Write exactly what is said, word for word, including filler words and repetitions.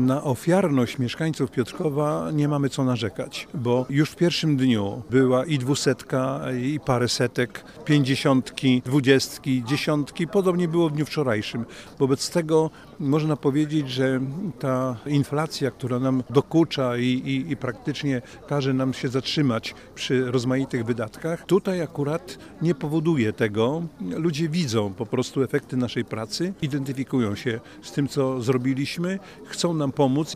Na ofiarność mieszkańców Piotrkowa nie mamy co narzekać, bo już w pierwszym dniu była i dwusetka, i parę setek, pięćdziesiątki, dwudziestki, dziesiątki. Podobnie było w dniu wczorajszym. Wobec tego można powiedzieć, że ta inflacja, która nam dokucza i, i, i praktycznie każe nam się zatrzymać przy rozmaitych wydatkach, tutaj akurat nie powoduje tego. Ludzie widzą po prostu efekty naszej pracy, identyfikują się z tym, co zrobiliśmy, chcą nam pomóc.